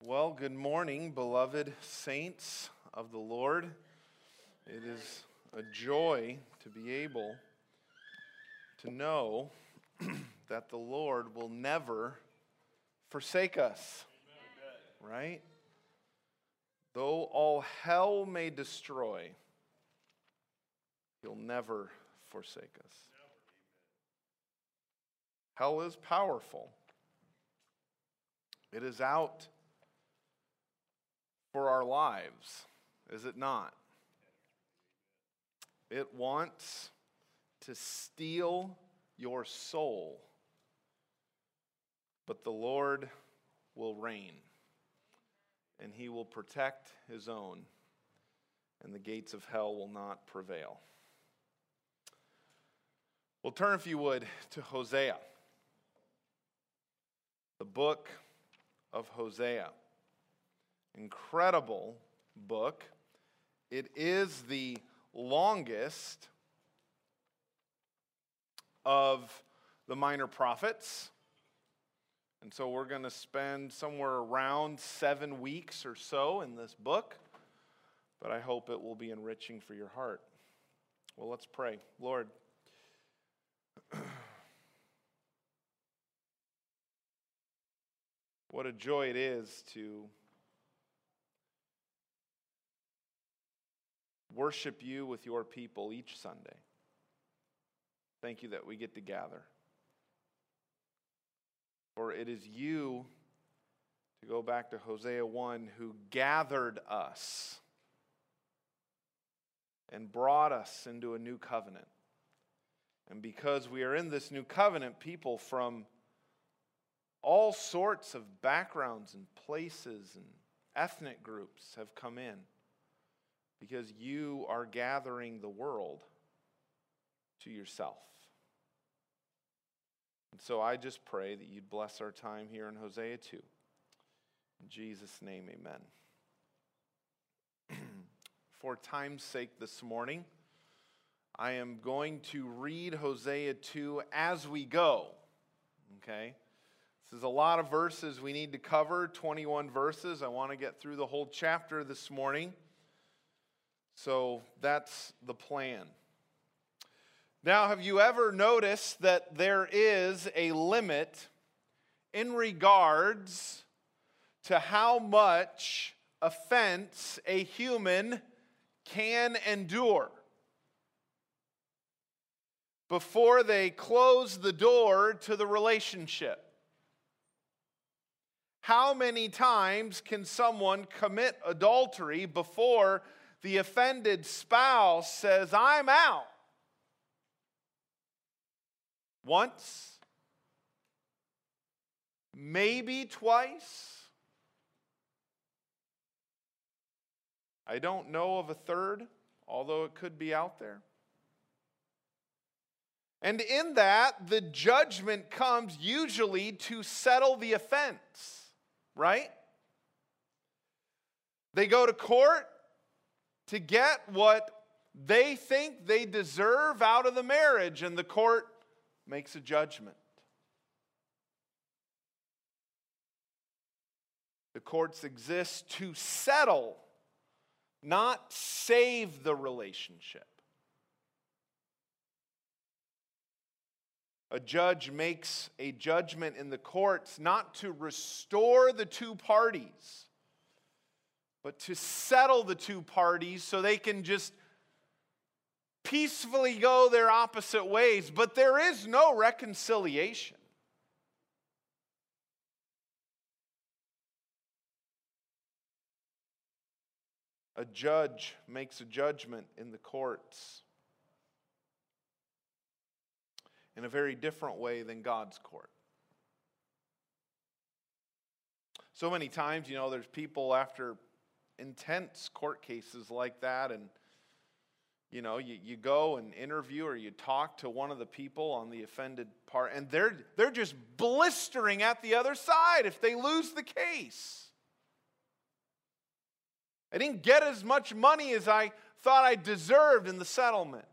Well, good morning, beloved saints of the Lord. It is a joy to be able to know that the Lord will never forsake us, right? Though all hell may destroy, He'll never forsake us. Hell is powerful. It is out for our lives, is it not? It wants to steal your soul, but the Lord will reign, and He will protect His own, and the gates of hell will not prevail. Well, turn, if you would, to Hosea, the book of Hosea. Incredible book. It is the longest of the minor prophets. And so we're going to spend somewhere around 7 weeks or so in this book. But I hope it will be enriching for your heart. Well, let's pray. Lord, what a joy it is to worship you with your people each Sunday. Thank you that we get to gather. For it is you, to go back to Hosea 1, who gathered us and brought us into a new covenant. And because we are in this new covenant, people from all sorts of backgrounds and places and ethnic groups have come in. Because you are gathering the world to yourself. And so I just pray that you'd bless our time here in Hosea 2. In Jesus' name, amen. For time's sake this morning, I am going to read Hosea 2 as we go. Okay? This is a lot of verses we need to cover, 21 verses. I want to get through the whole chapter this morning. So that's the plan. Now, have you ever noticed that there is a limit in regards to how much offense a human can endure before they close the door to the relationship? How many times can someone commit adultery before the offended spouse says, "I'm out"? Once? Maybe twice? I don't know of a third, although it could be out there. And in that, the judgment comes usually to settle the offense, right? They go to court to get what they think they deserve out of the marriage, and the court makes a judgment. The courts exist to settle, not save the relationship. A judge makes a judgment in the courts not to restore the two parties, but to settle the two parties so they can just peacefully go their opposite ways. But there is no reconciliation. A judge makes a judgment in the courts in a very different way than God's court. So many times, there's people after intense court cases like that, and you go and interview or you talk to one of the people on the offended part, and they're just blistering at the other side if they lose the case. I didn't get as much money as I thought I deserved in the settlement.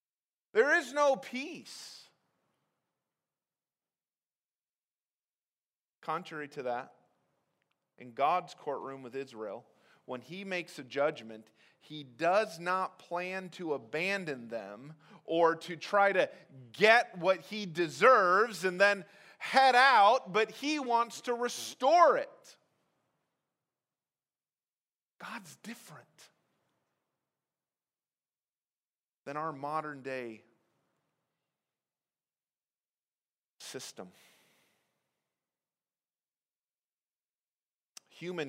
There is no peace. contrary to that, in God's courtroom with Israel, when he makes a judgment, he does not plan to abandon them or to try to get what he deserves and then head out, but he wants to restore it. God's different than our modern day system. Human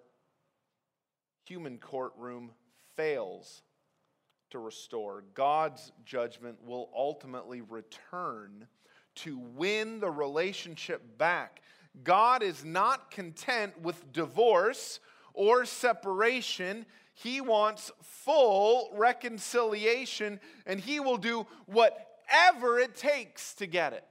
courtroom fails to restore. God's judgment will ultimately return to win the relationship back. God is not content with divorce or separation. He wants full reconciliation, and he will do whatever it takes to get it.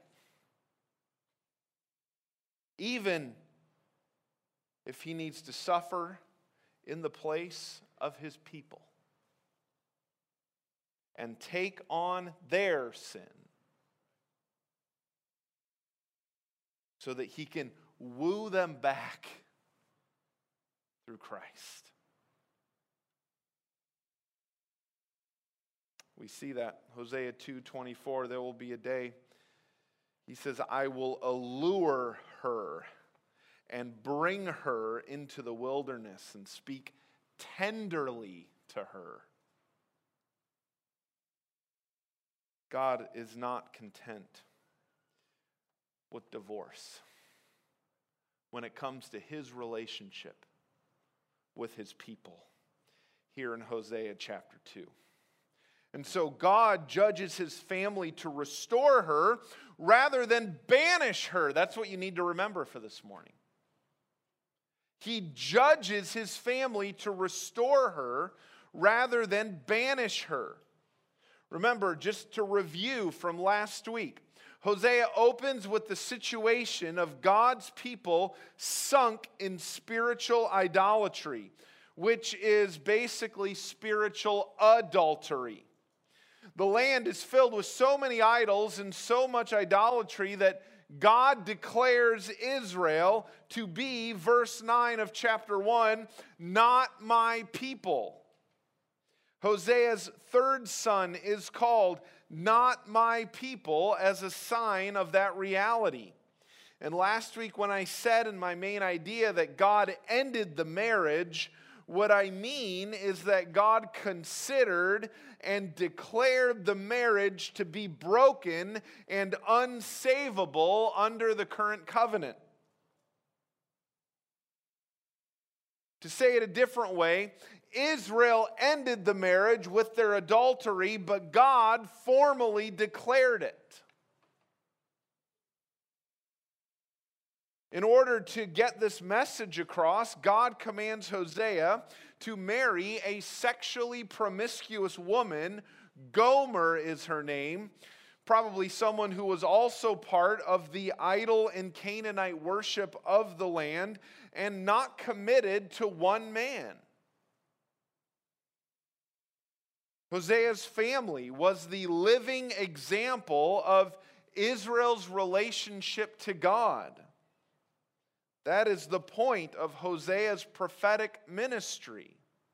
Even if he needs to suffer in the place of his people and take on their sin so that he can woo them back through Christ. We see that. Hosea 2:24, there will be a day, he says, I will allure her and bring her into the wilderness and speak tenderly to her. God is not content with divorce when it comes to his relationship with his people here in Hosea chapter 2. And so God judges his family to restore her rather than banish her. That's what you need to remember for this morning. He judges his family to restore her rather than banish her. Remember, just to review from last week, Hosea opens with the situation of God's people sunk in spiritual idolatry, which is basically spiritual adultery. The land is filled with so many idols and so much idolatry that God declares Israel to be, verse 9 of chapter 1, not my people. Hosea's third son is called not my people as a sign of that reality. And last week when I said in my main idea that God ended the marriage, what I mean is that God considered and declared the marriage to be broken and unsavable under the current covenant. To say it a different way, Israel ended the marriage with their adultery, but God formally declared it. In order to get this message across, God commands Hosea to marry a sexually promiscuous woman. Gomer is her name, probably someone who was also part of the idol and Canaanite worship of the land and not committed to one man. Hosea's family was the living example of Israel's relationship to God. That is the point of Hosea's prophetic ministry.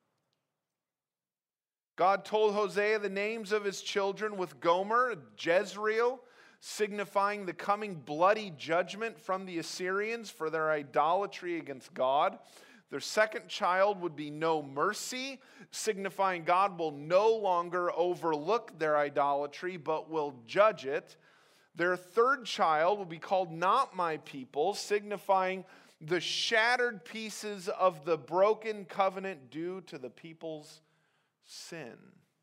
God told Hosea the names of his children with Gomer, Jezreel, signifying the coming bloody judgment from the Assyrians for their idolatry against God. Their second child would be No Mercy, signifying God will no longer overlook their idolatry, but will judge it. Their third child will be called Not My People, signifying the shattered pieces of the broken covenant due to the people's sin.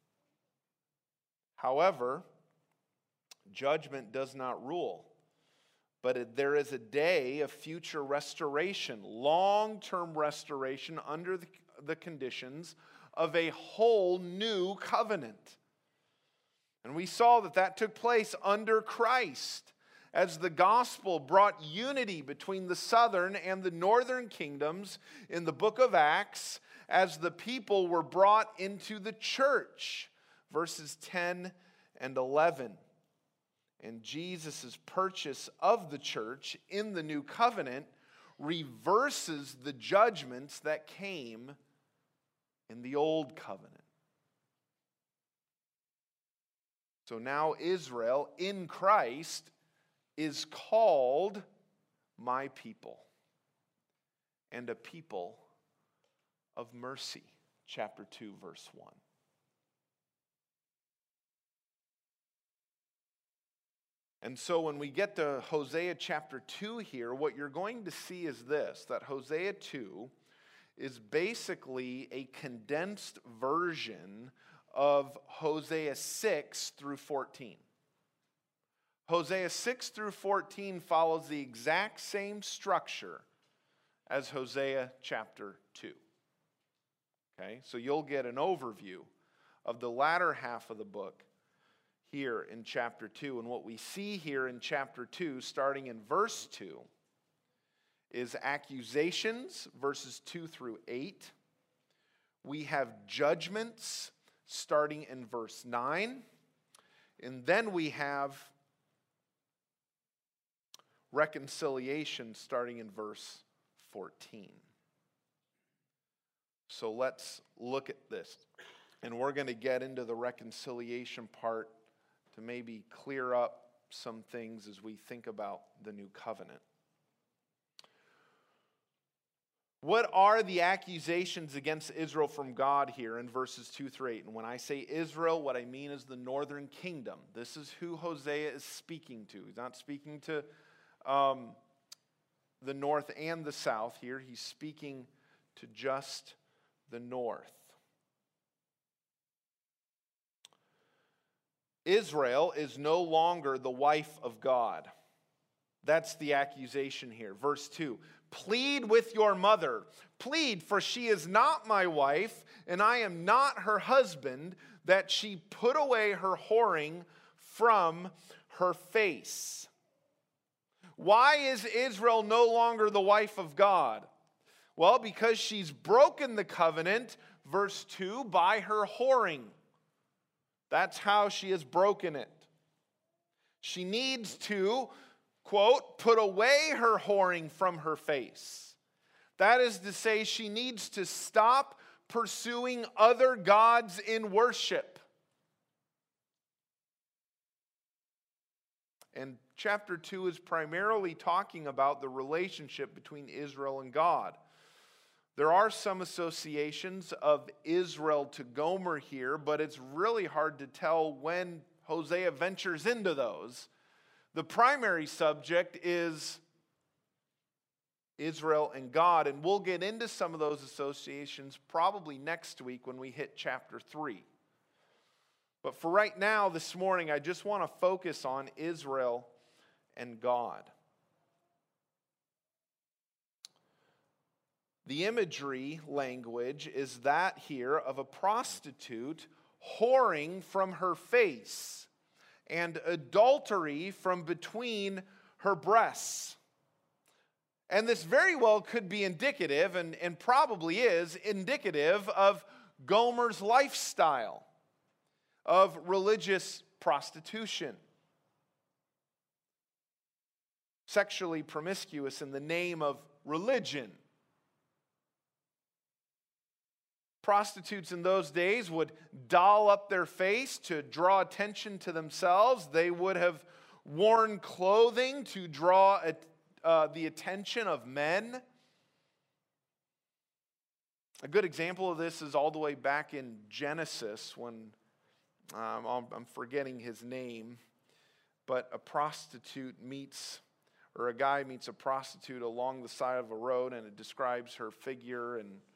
However, judgment does not rule, but there is a day of future restoration, long-term restoration under the conditions of a whole new covenant. And we saw that took place under Christ, as the gospel brought unity between the southern and the northern kingdoms in the book of Acts, as the people were brought into the church, verses 10 and 11. And Jesus' purchase of the church in the new covenant reverses the judgments that came in the old covenant. So now Israel in Christ is called my people and a people of mercy. Chapter 2, verse 1. And so when we get to Hosea chapter 2 here, what you're going to see is this, that Hosea 2 is basically a condensed version of Hosea 6 through 14. Hosea 6 through 14 follows the exact same structure as Hosea chapter 2. Okay, so you'll get an overview of the latter half of the book here in chapter 2. And what we see here in chapter 2, starting in verse 2, is accusations, verses 2 through 8. We have judgments, starting in verse 9. And then we have reconciliation, starting in verse 14. So let's look at this. And we're going to get into the reconciliation part to maybe clear up some things as we think about the new covenant. What are the accusations against Israel from God here in verses 2 through 8? And when I say Israel, what I mean is the northern kingdom. This is who Hosea is speaking to. He's not speaking to the north and the south here. He's speaking to just the north. Israel is no longer the wife of God. That's the accusation here. Verse 2, plead with your mother. Plead, for she is not my wife, and I am not her husband, that she put away her whoring from her face. Why is Israel no longer the wife of God? Well, because she's broken the covenant, verse 2, by her whoring. That's how she has broken it. She needs to, quote, put away her whoring from her face. That is to say, she needs to stop pursuing other gods in worship. And chapter 2 is primarily talking about the relationship between Israel and God. There are some associations of Israel to Gomer here, but it's really hard to tell when Hosea ventures into those. The primary subject is Israel and God, and we'll get into some of those associations probably next week when we hit chapter 3. But for right now, this morning, I just want to focus on Israel and God. The imagery language is that here of a prostitute whoring from her face and adultery from between her breasts. And this very well could be indicative, and probably is indicative, of Gomer's lifestyle of religious prostitution. Sexually promiscuous in the name of religion. Prostitutes in those days would doll up their face to draw attention to themselves. They would have worn clothing to draw the attention of men. A good example of this is all the way back in Genesis when, I'm forgetting his name, but a guy meets a prostitute along the side of a road, and it describes her figure,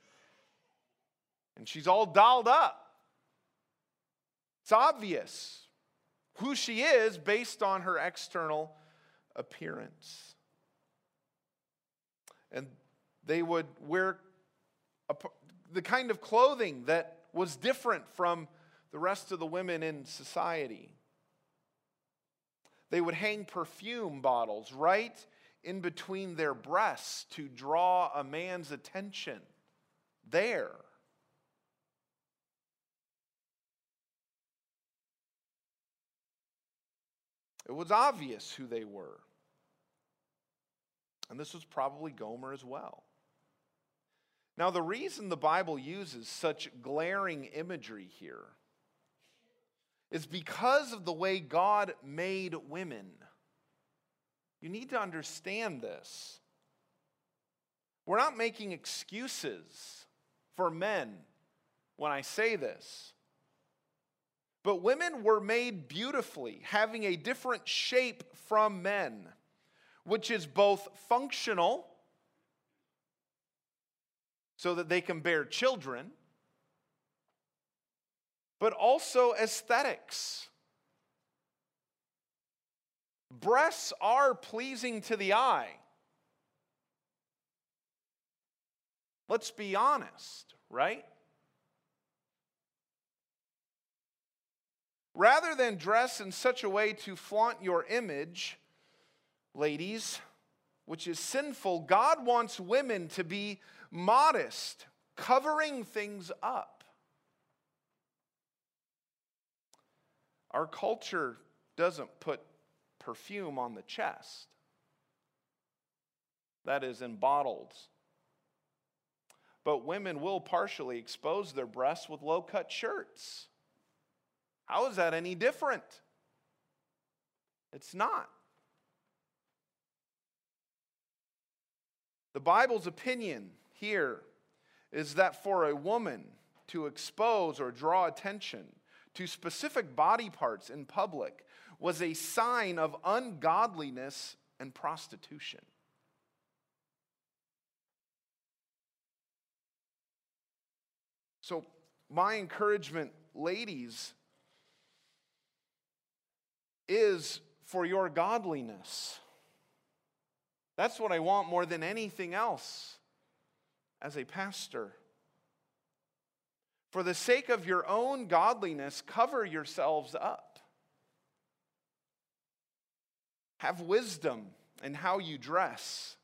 and she's all dolled up. It's obvious who she is based on her external appearance. And they would wear the kind of clothing that was different from the rest of the women in society. They would hang perfume bottles right in between their breasts to draw a man's attention there. It was obvious who they were. And this was probably Gomer as well. Now, the reason the Bible uses such glaring imagery here is because of the way God made women. You need to understand this. We're not making excuses for men when I say this. But women were made beautifully, having a different shape from men, which is both functional, so that they can bear children, but also aesthetics. Breasts are pleasing to the eye. Let's be honest, right? Rather than dress in such a way to flaunt your image, ladies, which is sinful, God wants women to be modest, covering things up. Our culture doesn't put perfume on the chest. That is in bottles. But women will partially expose their breasts with low-cut shirts. How is that any different? It's not. The Bible's opinion here is that for a woman to expose or draw attention to specific body parts in public was a sign of ungodliness and prostitution. So, my encouragement, ladies, is for your godliness. That's what I want more than anything else as a pastor. For the sake of your own godliness, cover yourselves up. Have wisdom in how you dress.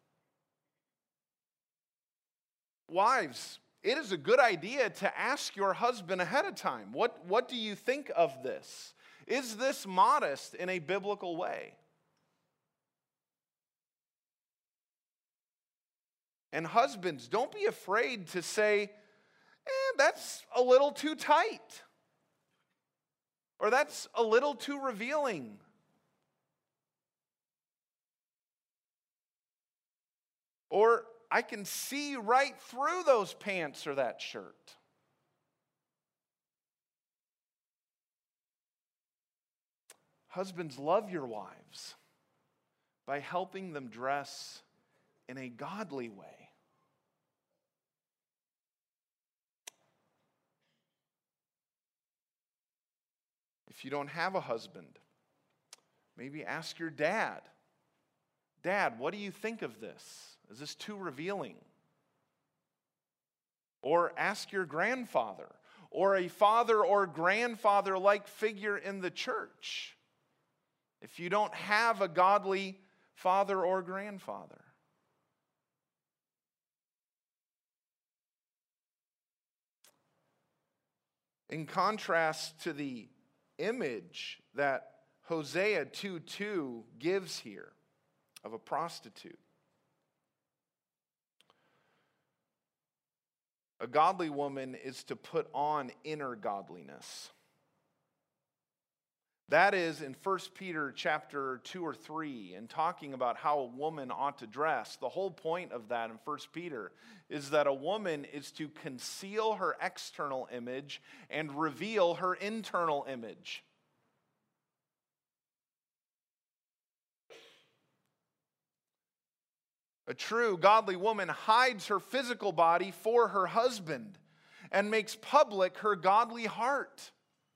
Wives, it is a good idea to ask your husband ahead of time, what do you think of this? Is this modest in a biblical way? And husbands, don't be afraid to say, that's a little too tight. Or that's a little too revealing. Or I can see right through those pants or that shirt. Husbands, love your wives by helping them dress in a godly way. If you don't have a husband, maybe ask your dad. Dad, what do you think of this? Is this too revealing? Or ask your grandfather, or a father or grandfather-like figure in the church, if you don't have a godly father or grandfather. In contrast to the image that Hosea 2:2 gives here of a prostitute, a godly woman is to put on inner godliness. That is in 1 Peter chapter 2 or 3, and talking about how a woman ought to dress. The whole point of that in 1 Peter is that a woman is to conceal her external image and reveal her internal image. A true godly woman hides her physical body for her husband and makes public her godly heart.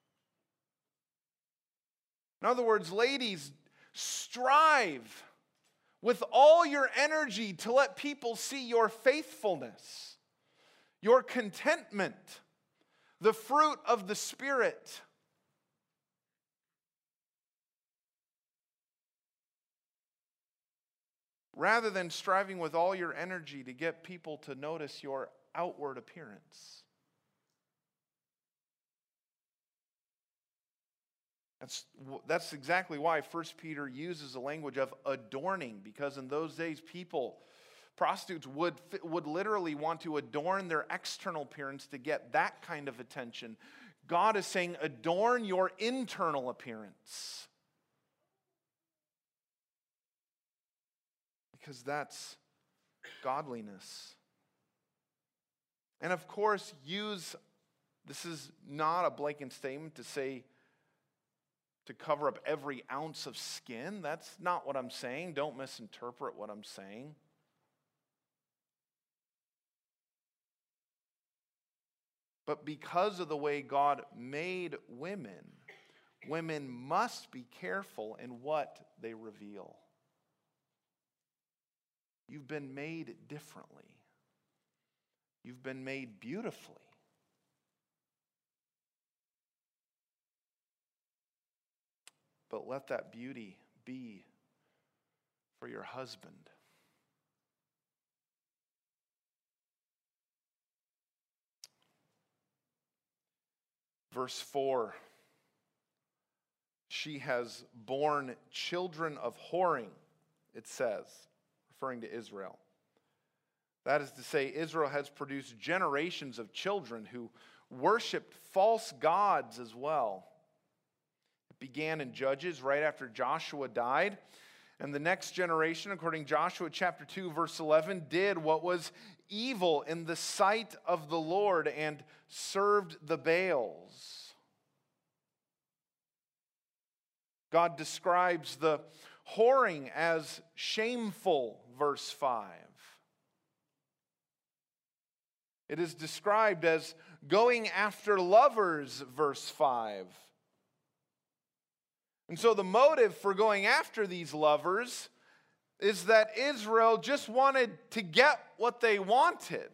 In other words, ladies, strive with all your energy to let people see your faithfulness, your contentment, the fruit of the Spirit. Rather than striving with all your energy to get people to notice your outward appearance. That's exactly why 1 Peter uses the language of adorning, because in those days prostitutes would literally want to adorn their external appearance to get that kind of attention. God is saying, adorn your internal appearance. Because that's godliness. And of course, this is not a blanket statement to say to cover up every ounce of skin. That's not what I'm saying. Don't misinterpret what I'm saying. But because of the way God made women, women must be careful in what they reveal. You've been made differently. You've been made beautifully. But let that beauty be for your husband. Verse 4, she has borne children of whoring, it says, referring to Israel. That is to say, Israel has produced generations of children who worshiped false gods as well. It began in Judges right after Joshua died. And the next generation, according to Joshua chapter 2, verse 11, did what was evil in the sight of the Lord and served the Baals. God describes the whoring as shameful, verse 5. It is described as going after lovers, verse 5. And so the motive for going after these lovers is that Israel just wanted to get what they wanted.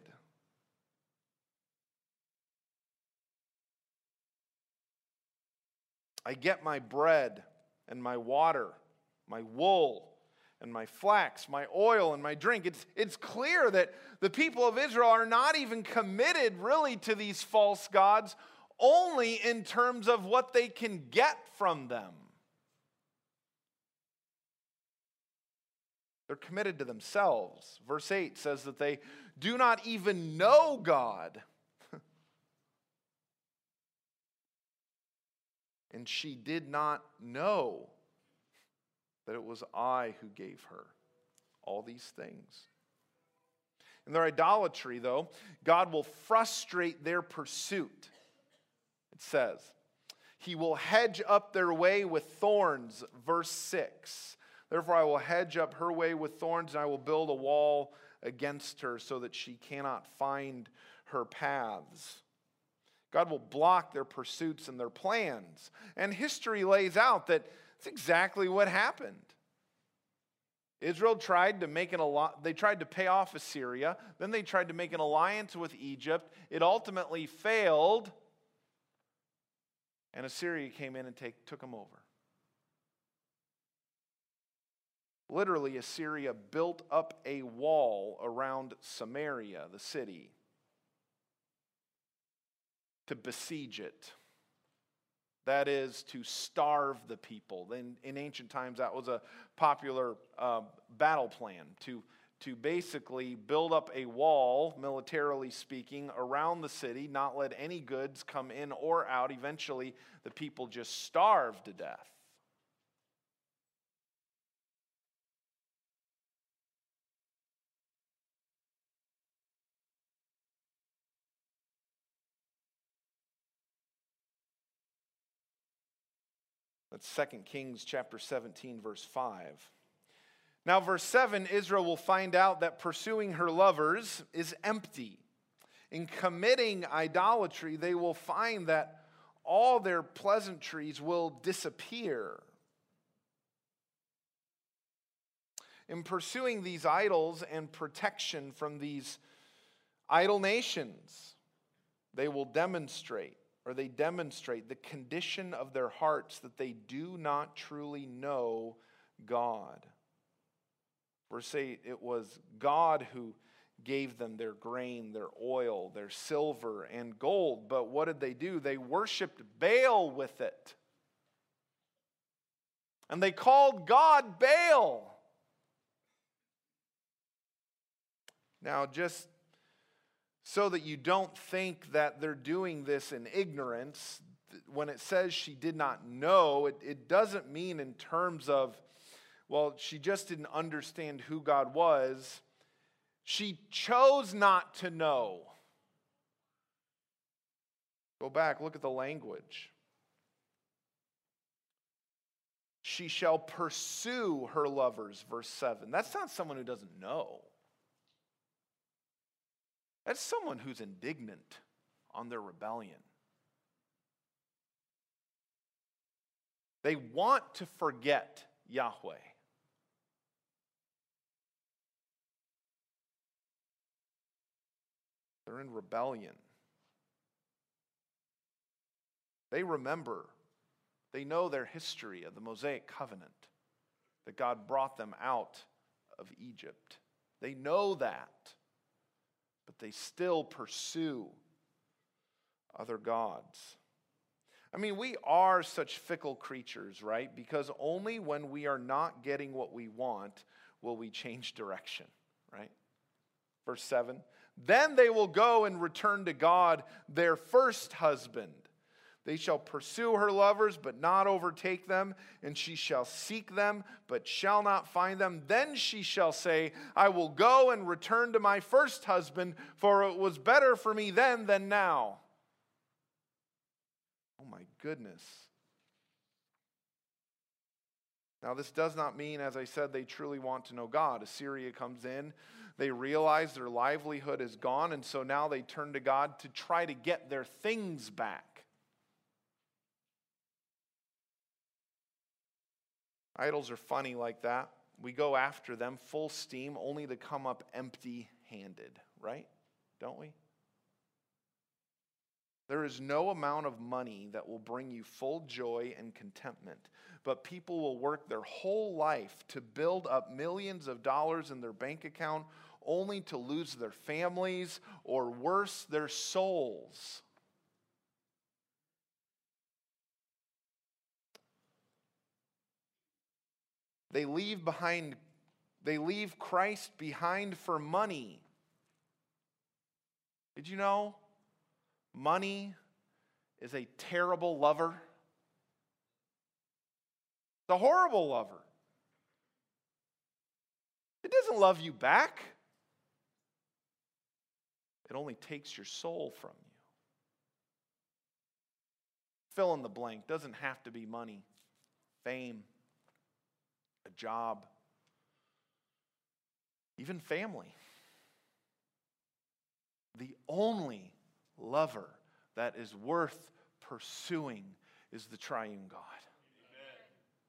I get my bread and my water, my wool and my flax, my oil and my drink. It's clear that the people of Israel are not even committed really to these false gods, only in terms of what they can get from them. They're committed to themselves. Verse 8 says that they do not even know God. And she did not know that it was I who gave her all these things. In their idolatry, though, God will frustrate their pursuit. It says, He will hedge up their way with thorns, verse 6. Therefore I will hedge up her way with thorns, and I will build a wall against her so that she cannot find her paths. God will block their pursuits and their plans. And history lays out that it's exactly what happened. Israel tried to pay off Assyria. Then they tried to make an alliance with Egypt. It ultimately failed. And Assyria came in and took them over. Literally, Assyria built up a wall around Samaria, the city, to besiege it. That is, to starve the people. In ancient times, that was a popular battle plan, to basically build up a wall, militarily speaking, around the city, not let any goods come in or out. Eventually, the people just starved to death. That's 2 Kings chapter 17, verse 5. Now, verse 7, Israel will find out that pursuing her lovers is empty. In committing idolatry, they will find that all their pleasantries will disappear. In pursuing these idols and protection from these idol nations, they demonstrate the condition of their hearts, that they do not truly know God. Verse 8, it was God who gave them their grain, their oil, their silver, and gold. But what did they do? They worshiped Baal with it. And they called God Baal. Now, just so that you don't think that they're doing this in ignorance, when it says she did not know, it doesn't mean in terms of, well, she just didn't understand who God was. She chose not to know. Go back, look at the language. She shall pursue her lovers, verse 7. That's not someone who doesn't know. That's someone who's indignant on their rebellion. They want to forget Yahweh. They're in rebellion. They remember, they know their history of the Mosaic covenant, that God brought them out of Egypt. They know that, but they still pursue other gods. I mean, we are such fickle creatures, right? Because only when we are not getting what we want will we change direction, right? Verse 7, then they will go and return to God, their first husband. They shall pursue her lovers, but not overtake them, and she shall seek them, but shall not find them. Then she shall say, I will go and return to my first husband, for it was better for me then than now. Oh my goodness. Now this does not mean, as I said, they truly want to know God. Assyria comes in, they realize their livelihood is gone, and so now they turn to God to try to get their things back. Idols are funny like that. We go after them full steam only to come up empty-handed, right? Don't we? There is no amount of money that will bring you full joy and contentment, but people will work their whole life to build up millions of dollars in their bank account only to lose their families or worse, their souls. They leave Christ behind for money. Did you know? Money is a terrible lover. It's a horrible lover. It doesn't love you back. It only takes your soul from you. Fill in the blank. Doesn't have to be money, fame, a job, even family. The only lover that is worth pursuing is the triune God. Amen.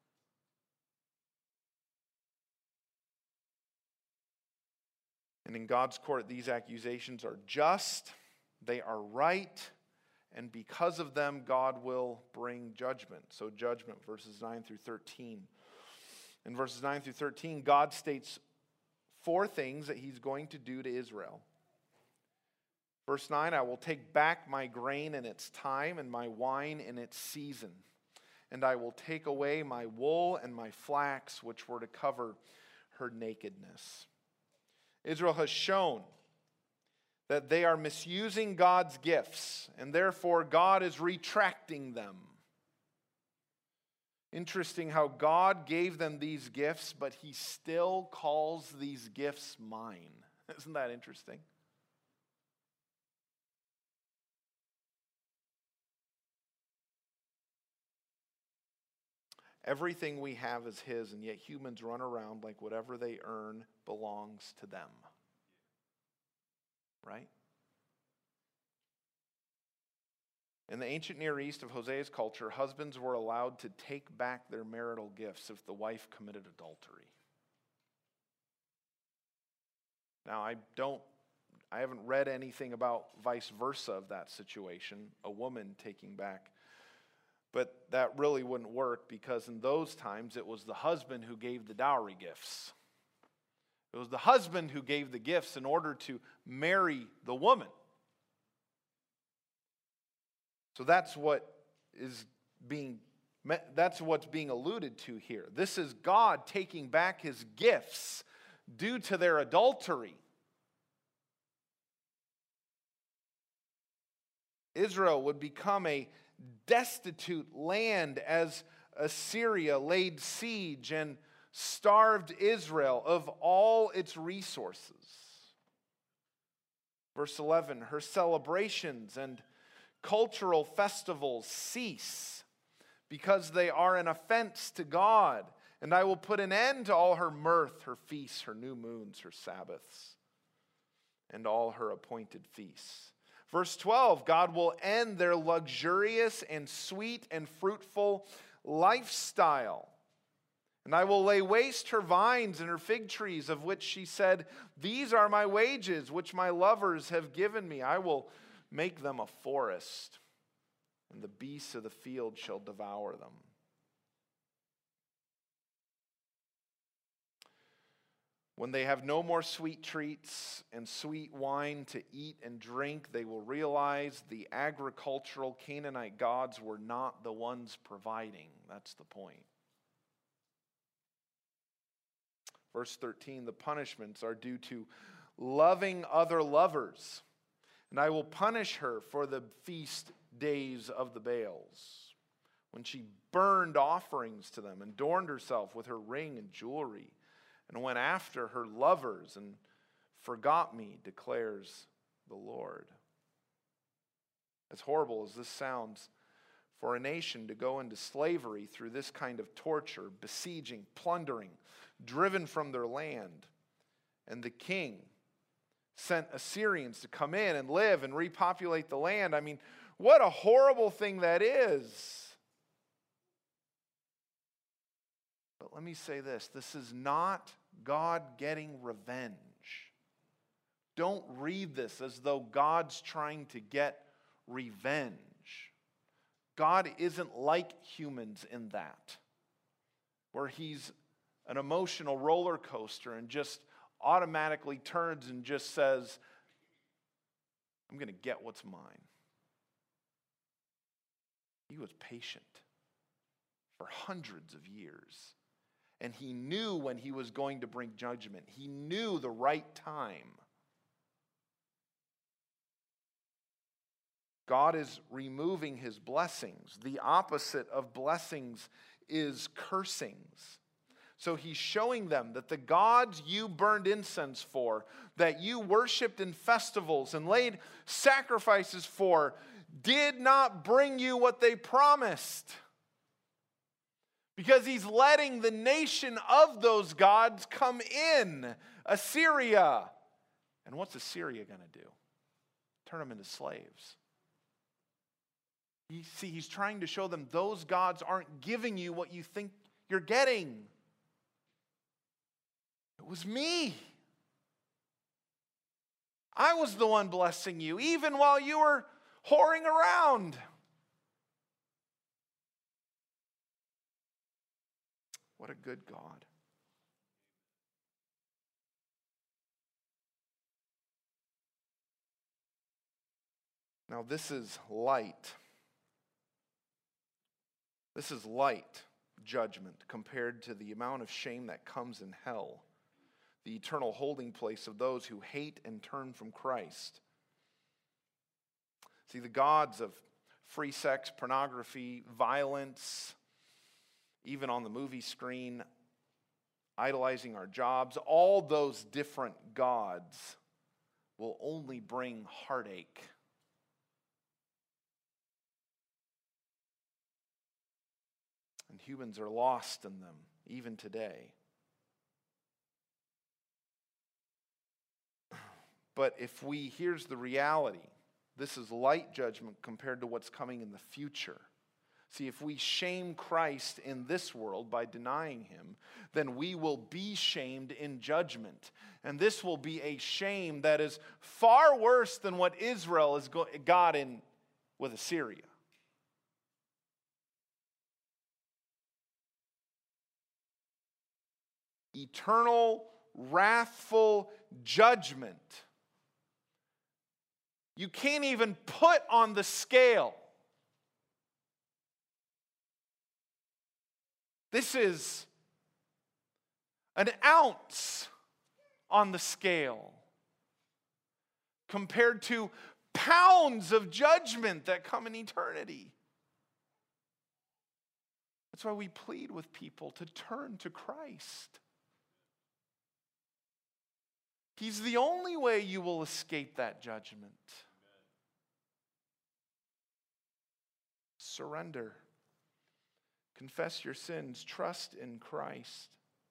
And in God's court, these accusations are just, they are right, and because of them, God will bring judgment. So judgment, verses 9 through 13. In verses 9 through 13, God states 4 things that he's going to do to Israel. Verse 9, I will take back my grain in its time and my wine in its season. And I will take away my wool and my flax, which were to cover her nakedness. Israel has shown that they are misusing God's gifts, and therefore God is retracting them. Interesting how God gave them these gifts, but he still calls these gifts mine. Isn't that interesting? Everything we have is his, and yet humans run around like whatever they earn belongs to them. Right? In the ancient Near East of Hosea's culture, husbands were allowed to take back their marital gifts if the wife committed adultery. Now, I haven't read anything about vice versa of that situation, a woman taking back. But that really wouldn't work because in those times it was the husband who gave the dowry gifts. It was the husband who gave the gifts in order to marry the woman. So that's what is being That's what's being alluded to here. This is God taking back his gifts due to their adultery. Israel would become a destitute land as Assyria laid siege and starved Israel of all its resources. Verse 11, her celebrations and cultural festivals cease because they are an offense to God. And I will put an end to all her mirth, her feasts, her new moons, her Sabbaths, and all her appointed feasts. Verse 12, God will end their luxurious and sweet and fruitful lifestyle. And I will lay waste her vines and her fig trees, of which she said, these are my wages, which my lovers have given me. I will make them a forest, and the beasts of the field shall devour them. When they have no more sweet treats and sweet wine to eat and drink, they will realize the agricultural Canaanite gods were not the ones providing. That's the point. Verse 13, the punishments are due to loving other lovers. And I will punish her for the feast days of the Baals, when she burned offerings to them, and adorned herself with her ring and jewelry, and went after her lovers and forgot me, declares the Lord. As horrible as this sounds, for a nation to go into slavery through this kind of torture, besieging, plundering, driven from their land, and the king sent Assyrians to come in and live and repopulate the land. I mean, what a horrible thing that is. But let me say this. This is not God getting revenge. Don't read this as though God's trying to get revenge. God isn't like humans in that, where he's an emotional roller coaster and just automatically turns and just says, I'm going to get what's mine. He was patient for hundreds of years. And he knew when he was going to bring judgment. He knew the right time. God is removing his blessings. The opposite of blessings is cursings. So he's showing them that the gods you burned incense for, that you worshiped in festivals and laid sacrifices for, did not bring you what they promised. Because he's letting the nation of those gods come in, Assyria. And what's Assyria going to do? Turn them into slaves. You see, he's trying to show them those gods aren't giving you what you think you're getting. It was me. I was the one blessing you, even while you were whoring around. What a good God. Now, this is light. This is light judgment compared to the amount of shame that comes in hell, the eternal holding place of those who hate and turn from Christ. See, the gods of free sex, pornography, violence, even on the movie screen, idolizing our jobs, all those different gods will only bring heartache. And humans are lost in them, even today. But here's the reality. This is light judgment compared to what's coming in the future. See, if we shame Christ in this world by denying him, then we will be shamed in judgment. And this will be a shame that is far worse than what Israel has got in with Assyria. Eternal, wrathful judgment. You can't even put on the scale. This is an ounce on the scale compared to pounds of judgment that come in eternity. That's why we plead with people to turn to Christ. He's the only way you will escape that judgment. Surrender. Confess your sins. Trust in Christ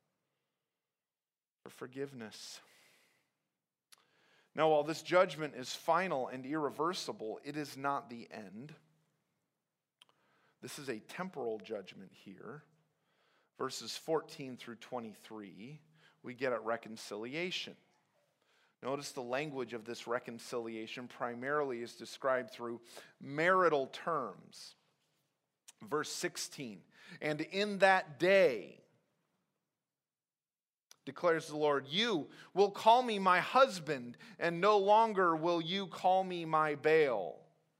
for forgiveness. Now, while this judgment is final and irreversible, it is not the end. This is a temporal judgment here. Verses 14 through 23, we get at reconciliation. Notice the language of this reconciliation primarily is described through marital terms. Verse 16, and in that day, declares the Lord, you will call me my husband, and no longer will you call me my Baal.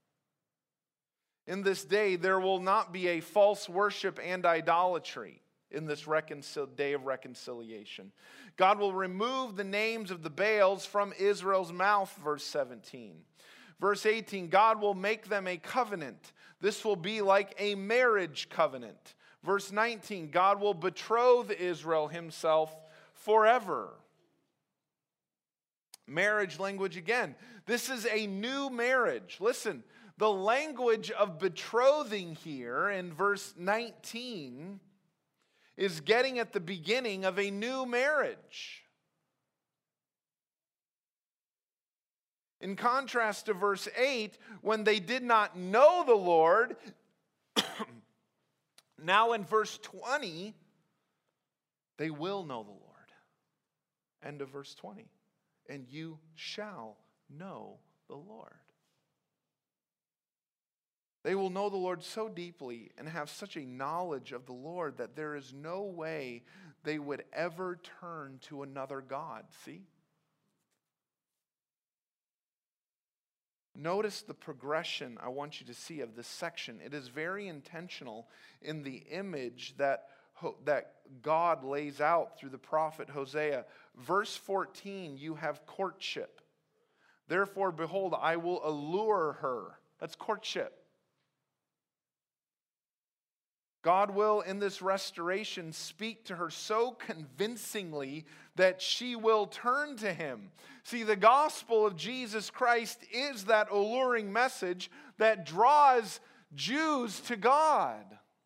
In this day, there will not be a false worship and idolatry in this day of reconciliation. God will remove the names of the Baals from Israel's mouth, verse 17. Verse 18, God will make them a covenant. This will be like a marriage covenant. Verse 19, God will betroth Israel himself forever. Marriage language again. This is a new marriage. Listen, the language of betrothing here in verse 19 is getting at the beginning of a new marriage. In contrast to verse 8, when they did not know the Lord, now in verse 20, they will know the Lord. End of verse 20. And you shall know the Lord. They will know the Lord so deeply and have such a knowledge of the Lord that there is no way they would ever turn to another God. See? Notice the progression I want you to see of this section. It is very intentional in the image that God lays out through the prophet Hosea. Verse 14, you have courtship. Therefore, behold, I will allure her. That's courtship. God will, in this restoration, speak to her so convincingly that she will turn to him. See, the gospel of Jesus Christ is that alluring message that draws Jews to God.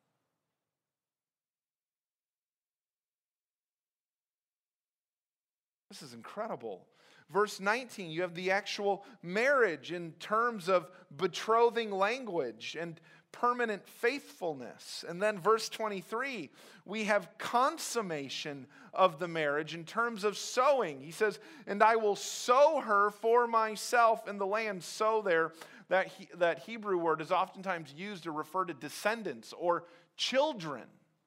This is incredible. Verse 19, you have the actual marriage in terms of betrothing language and permanent faithfulness. And then verse 23, we have consummation of the marriage in terms of sowing. He says, and I will sow her for myself in the land. Sow there, that Hebrew word is oftentimes used to refer to descendants or children.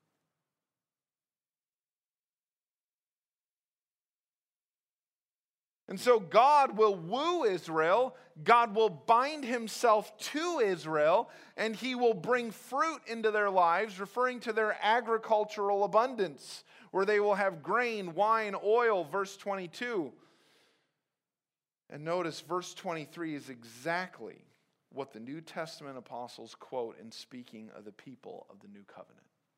And so God will woo Israel, God will bind himself to Israel, and he will bring fruit into their lives, referring to their agricultural abundance, where they will have grain, wine, oil, verse 22. And notice verse 23 is exactly what the New Testament apostles quote in speaking of the people of the new covenant.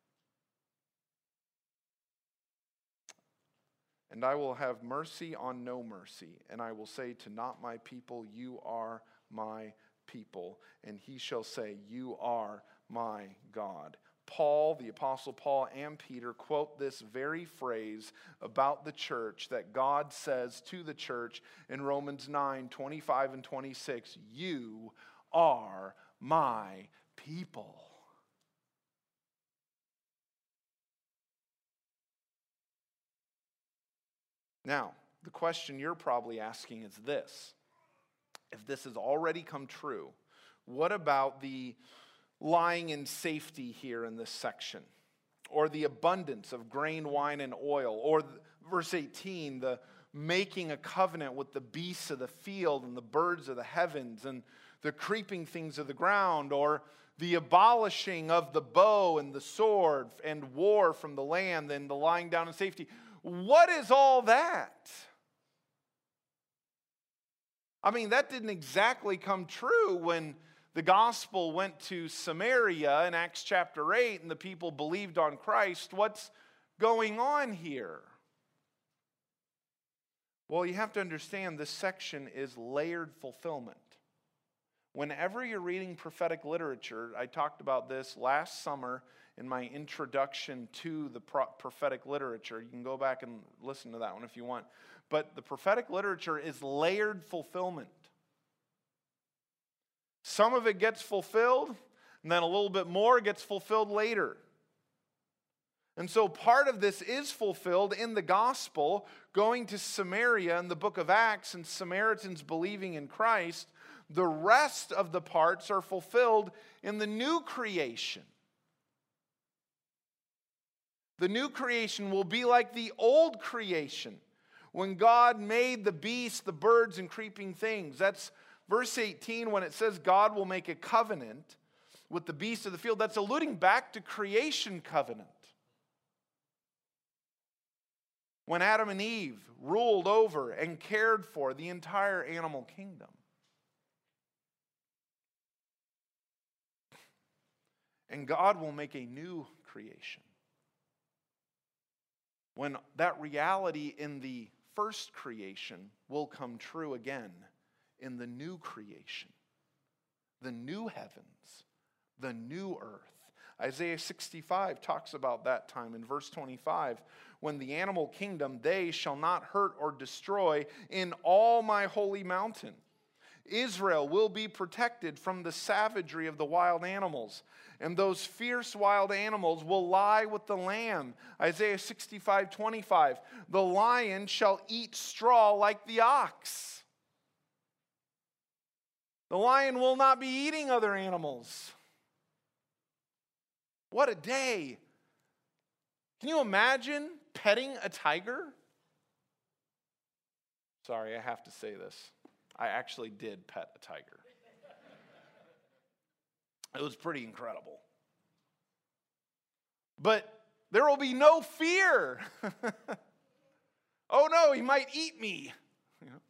And I will have mercy on no mercy, and I will say to not my people, you are my people. And he shall say, you are my God. Paul, the Apostle Paul and Peter quote this very phrase about the church that God says to the church in Romans 9, 25 and 26, you are my people. Now, the question you're probably asking is this. If this has already come true, what about the lying in safety here in this section? Or the abundance of grain, wine, and oil? Or verse 18, the making a covenant with the beasts of the field and the birds of the heavens and the creeping things of the ground? Or the abolishing of the bow and the sword and war from the land and the lying down in safety. What is all that? I mean, that didn't exactly come true when the gospel went to Samaria in Acts chapter 8 and the people believed on Christ. What's going on here? Well, you have to understand this section is layered fulfillment. Whenever you're reading prophetic literature, I talked about this last summer in my introduction to the prophetic literature. You can go back and listen to that one if you want. But the prophetic literature is layered fulfillment. Some of it gets fulfilled, and then a little bit more gets fulfilled later. And so part of this is fulfilled in the gospel, going to Samaria in the book of Acts, and Samaritans believing in Christ. The rest of the parts are fulfilled in the new creation. The new creation will be like the old creation, when God made the beasts, the birds, and creeping things. That's verse 18 when it says God will make a covenant with the beasts of the field. That's alluding back to creation covenant. When Adam and Eve ruled over and cared for the entire animal kingdom. And God will make a new creation. When that reality in the first creation will come true again in the new creation, the new heavens, the new earth. Isaiah 65 talks about that time in verse 25. When the animal kingdom, they shall not hurt or destroy in all my holy mountain. Israel will be protected from the savagery of the wild animals, and those fierce wild animals will lie with the lamb. Isaiah 65:25. The lion shall eat straw like the ox. The lion will not be eating other animals. What a day. Can you imagine petting a tiger? Sorry, I have to say this. I actually did pet a tiger. It was pretty incredible. But there will be no fear. Oh no, he might eat me. You know?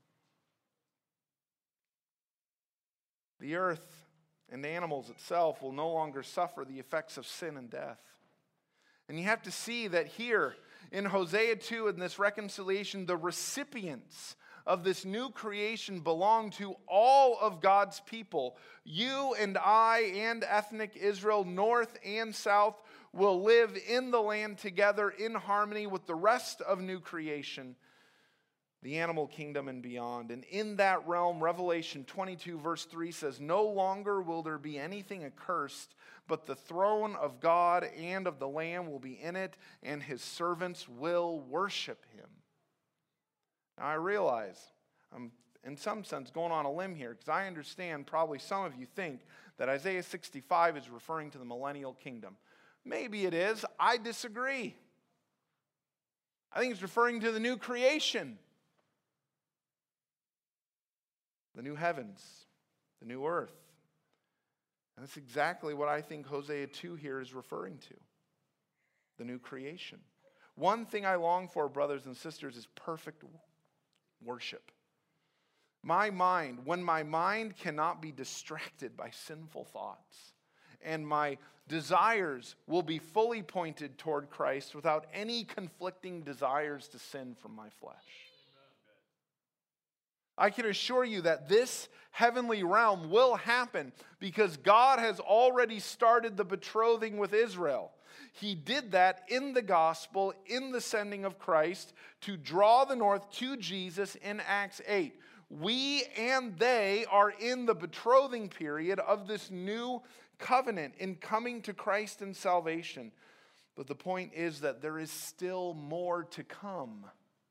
The earth and animals itself will no longer suffer the effects of sin and death. And you have to see that here in Hosea 2, in this reconciliation, the recipients of this new creation belong to all of God's people. You and I and ethnic Israel, north and south, will live in the land together in harmony with the rest of new creation, the animal kingdom and beyond. And in that realm, Revelation 22 verse 3 says, no longer will there be anything accursed, but the throne of God and of the Lamb will be in it, and his servants will worship him. Now I realize I'm in some sense going on a limb here, because I understand probably some of you think that Isaiah 65 is referring to the millennial kingdom. Maybe it is. I disagree. I think it's referring to the new creation. The new heavens, the new earth. And that's exactly what I think Hosea 2 here is referring to. The new creation. One thing I long for, brothers and sisters, is perfect worship. My mind, when my mind cannot be distracted by sinful thoughts, and my desires will be fully pointed toward Christ without any conflicting desires to sin from my flesh. I can assure you that this heavenly realm will happen because God has already started the betrothing with Israel. He did that in the gospel, in the sending of Christ, to draw the north to Jesus in Acts 8. We and they are in the betrothing period of this new covenant in coming to Christ in salvation. But the point is that there is still more to come.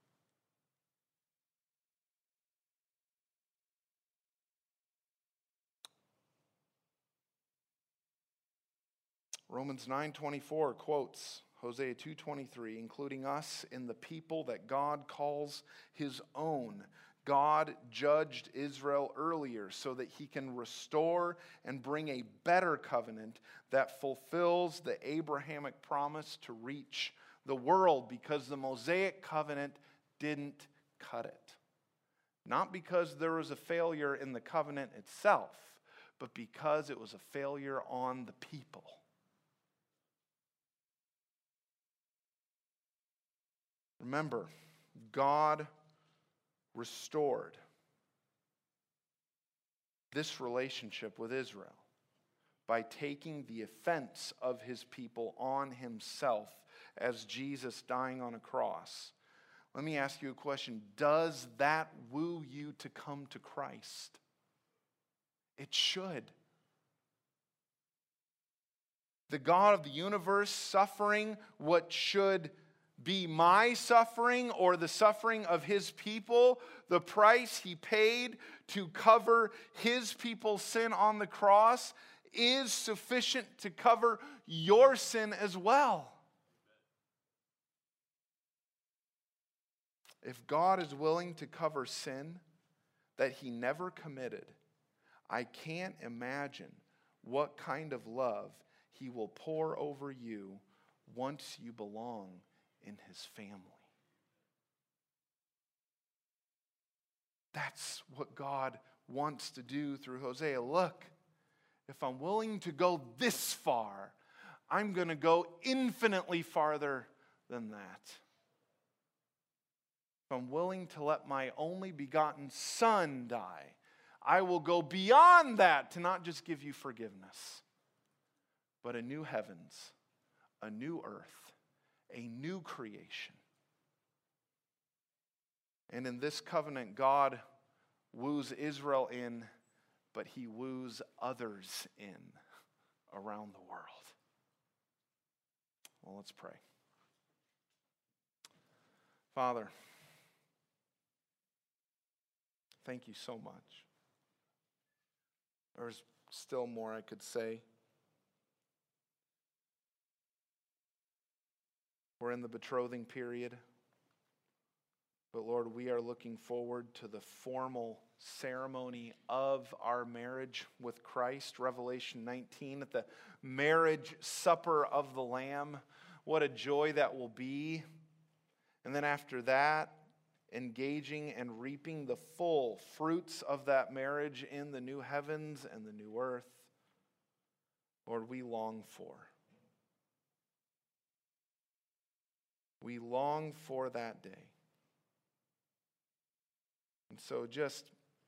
Romans 9:24 quotes Hosea 2:23, including us in the people that God calls his own. God judged Israel earlier so that he can restore and bring a better covenant that fulfills the Abrahamic promise to reach the world, because the Mosaic covenant didn't cut it. Not because there was a failure in the covenant itself, but because it was a failure on the people. Remember, God restored this relationship with Israel by taking the offense of his people on himself as Jesus dying on a cross. Let me ask you a question. Does that woo you to come to Christ? It should. The God of the universe suffering what should be my suffering or the suffering of his people, the price he paid to cover his people's sin on the cross is sufficient to cover your sin as well. If God is willing to cover sin that he never committed, I can't imagine what kind of love he will pour over you once you belong in his family. That's what God wants to do through Hosea. Look, if I'm willing to go this far, I'm going to go infinitely farther than that. If I'm willing to let my only begotten Son die, I will go beyond that to not just give you forgiveness, but a new heavens, a new earth, a new creation. And in this covenant, God woos Israel in, but he woos others in around the world. Well, let's pray. Father, thank you so much. There's still more I could say. We're in the betrothing period. But Lord, we are looking forward to the formal ceremony of our marriage with Christ. Revelation 19, at the marriage supper of the Lamb. What a joy that will be. And then after that, engaging and reaping the full fruits of that marriage in the new heavens and the new earth. Lord, we long for. We long for that day. And so just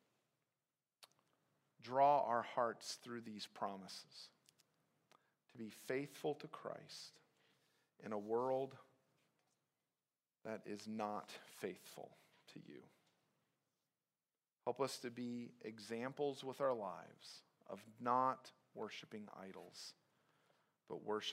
draw our hearts through these promises to be faithful to Christ in a world that is not faithful to you. Help us to be examples with our lives of not worshiping idols, but worshiping